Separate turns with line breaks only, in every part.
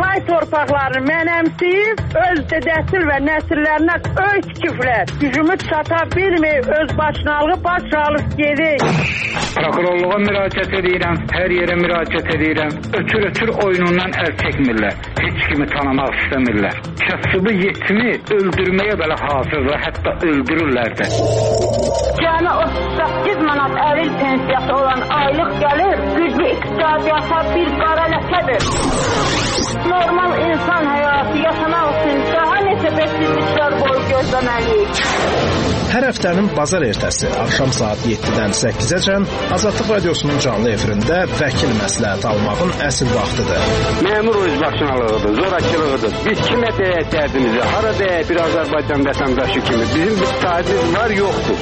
ay torpaqlarını mənəmsiyib, öz dədəsil və nəsillərinə öy tikiblər. Gücümü çata bilməyib, öz başınalığı baş alıb gedik.
Prokurorluğa müraciət edirəm, hər yerə müraciət edirəm. Ötür oyunundan əl çəkmirlər. Heç kimi tanımaq istəmirlər. Kasıbı yetimi öldürməyə belə hazırlar, hətta öldürürlər də.
Cəmi 38 manat əril pensiyası olan aylıq gəlir, güclü iqtisadiyyata bir qara ləkədir. Normal insan həyatı yaşamaq üçün daha neçə bəsizliklər boyu gözləməliyik.
Hər həftənin bazar ertəsi axşam saat 7-dən 8-əcən Azadlıq Radiosunun canlı efirində vəkil məsləhət almağın əsl vaxtıdır.
Məmur özbaşınalığıdır, zorakılığıdır. Biz kimə deyək dərdimizi, hara deyək bir Azərbaycan vətəndaşı kimi. Bizim bir sahibimiz var, yoxdur.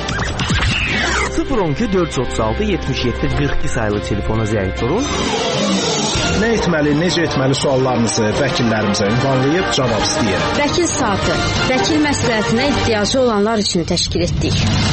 012-436-77-42 sayılı telefona zəng vurun.
Nə etməli, necə etməli suallarınızı vəkillərimizə ünvanlayıb cavab istəyir.
Vəkil saatı, vəkil məsləhətinə ehtiyacı olanlar üçün təşkil etdik.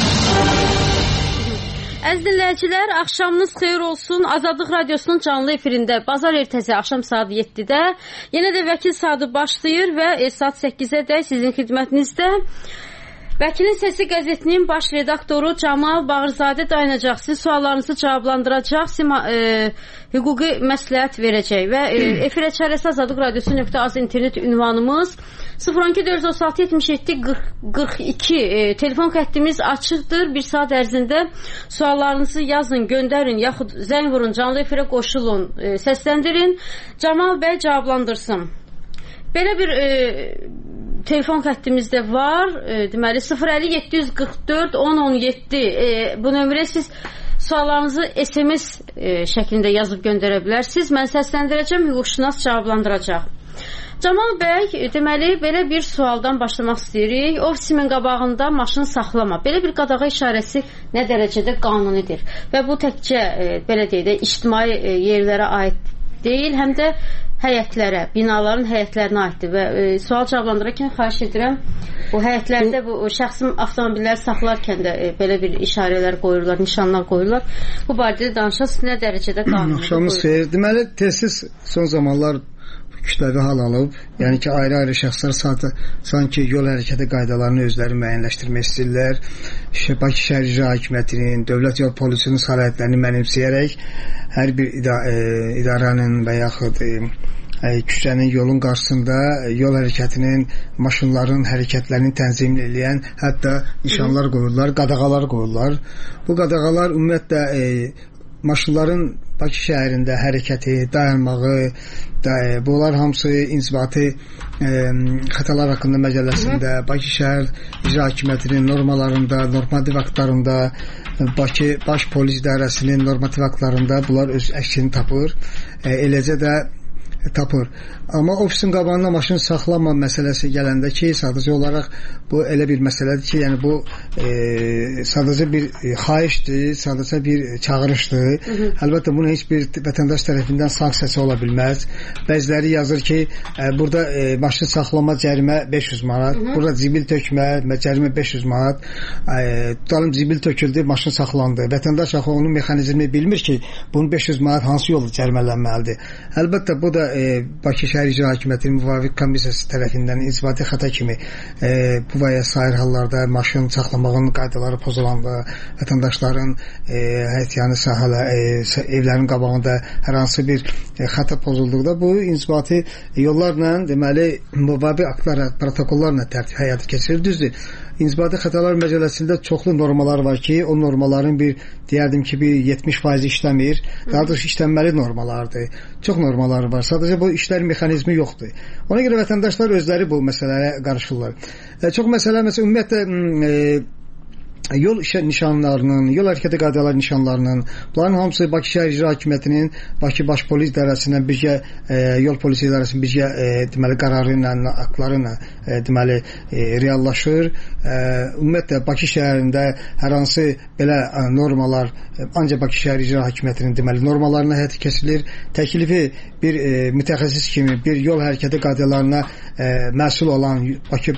Əziz dinləyicilər, axşamınız xeyir olsun. Azadlıq Radiosunun canlı efirində bazar ertəsi axşam saat 7-də yenə də vəkil saatı başlayır və saat 8-ə sizin xidmətinizdə Vəkilin Səsi qəzetinin baş redaktoru Camal Bağırzadə dayanacaq. Sizin suallarınızı cavablandıracaq, hüquqi məsləhət verəcək və efirə çarəsi Azadlıq Radiosu.az internet ünvanımız 012-436-77-42 telefon xəttimiz açıqdır. Bir saat ərzində suallarınızı yazın, göndərin, yaxud zəng vurun, canlı efirə qoşulun, səsləndirin. Camal bəy cavablandırsın. Belə bir telefon xəttimizdə var. Deməli 050-744-1017 bu nömrəyə siz suallarınızı SMS şəklində yazıb göndərə bilərsiniz. Mən səsləndirəcəm, hüquqşünas cavablandıracaq. Camal bəy, deməli belə bir sualdan başlamaq istəyirik. Ofisimin qabağında maşın saxlama. Belə bir qadağa işarəsi nə dərəcədə qanunidir? Və bu təkcə belə deyək də ictimai yerlərə aid deyil, həm də həyətlərə, binaların həyətlərinə aiddir və sual cavablandırarkən xahiş edirəm, bu həyətlərdə bu şəxsi avtomobilləri saxlarkən də belə bir işarələr qoyurlar, nişanlar qoyurlar. Bu barədə danışasınız, nə dərəcədə qanunidir?
Axşamınız xeyir. Deməli, tez son zamanlar kütləvi hal alıb, yəni ki, ayrı-ayrı şəxslər sanki yol hərəkəti qaydalarını özləri müəyyənləşdirmək istəyirlər. Bakı Şəhər İcra Hakimiyyətinin, Dövlət Yol Polisinin sərhədlərini mənimsəyərək hər bir idarənin və yaxud küçənin, yolun qarşısında yol hərəkətinin, maşınların hərəkətlərini tənzim edən hətta nişanlar qoyurlar, qadağalar qoyurlar. Bu qadağalar ümumiyyətlə maşınların Bakı şəhərində hərəkəti, dayanmağı, bunlar hamısı inzibati xətalar haqqında məcəlləsində, Bakı şəhər icra hakimiyyətinin normalarında, normativ aktlarında, Bakı Baş Polis İdarəsinin normativ aktlarında bunlar öz əksini tapır. Eləcə də tapır. Amma ofisin qabağında maşın saxlama məsələsi gələndə ki, sadəcə olaraq bu elə bir məsələdir ki, yəni bu sadəcə bir xahişdir, sadəcə bir çağırışdır. Əlbəttə bunun heç bir vətəndaş tərəfindən sanksiyası ola bilməz. Bəziləri yazır ki, burada maşın saxlama cərimə 500 manat, burada zibil tökmə cərimə 500 manat. Tutalım zibil töküldü, maşın saxlandı. Vətəndaş axı onun mexanizmini bilmir ki, bunun 500 manat hansı yolda cərimələnməlidir. Əlbəttə bu da Bakı Şəhər İcra Hakimiyyətinin müvafiq komissiyası tərəfindən inzibati xəta kimi bu və ya sair hallarda maşın saxlamağın qaydaları pozulanda, vətəndaşların həyətyanı evlərin qabağında hər hansı bir xəta pozulduqda bu inzibati yollarla, deməli müvafiq aktlarla, protokollarla tərtib həyata keçirilir. Düzdür. İnzibati xətalar məcəlləsində çoxlu normalar var ki, o normaların deyərdim ki, bir 70% işləmir. Daha doğrusu işlənməli normalardır. Çox normalar var. Sadəcə bu işlər mexanizmi yoxdur. Ona görə vətəndaşlar özləri bu məsələlərə qarışırlar. Çox məsələ, ümumiyyətlə yol nişanlarının, yol hərəkəti qaydaları nişanlarının, bunların hamısı Bakı Şəhər İcra Hakimiyyətinin, Bakı Baş Polis İdarəsindən birgə, Yol Polisi İdarəsinin birgə deməli qərarı ilə, aktları ilə deməli reallaşır. Ümumiyyətlə Bakı şəhərində hər hansı belə normalar ancaq Bakı Şəhər İcra Hakimiyyətinin deməli normalarına həyata keçirilir. Təklifi bir mütəxəssis kimi bir yol hərəkəti qaydalarına məsul olan Bakı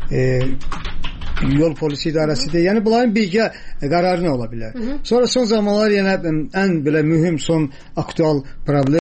Yol Polisi İdarəsidir. Yəni bunların birgə qərarı nə ola bilər? Sonra son zamanlar yenə ən belə mühüm son aktual problem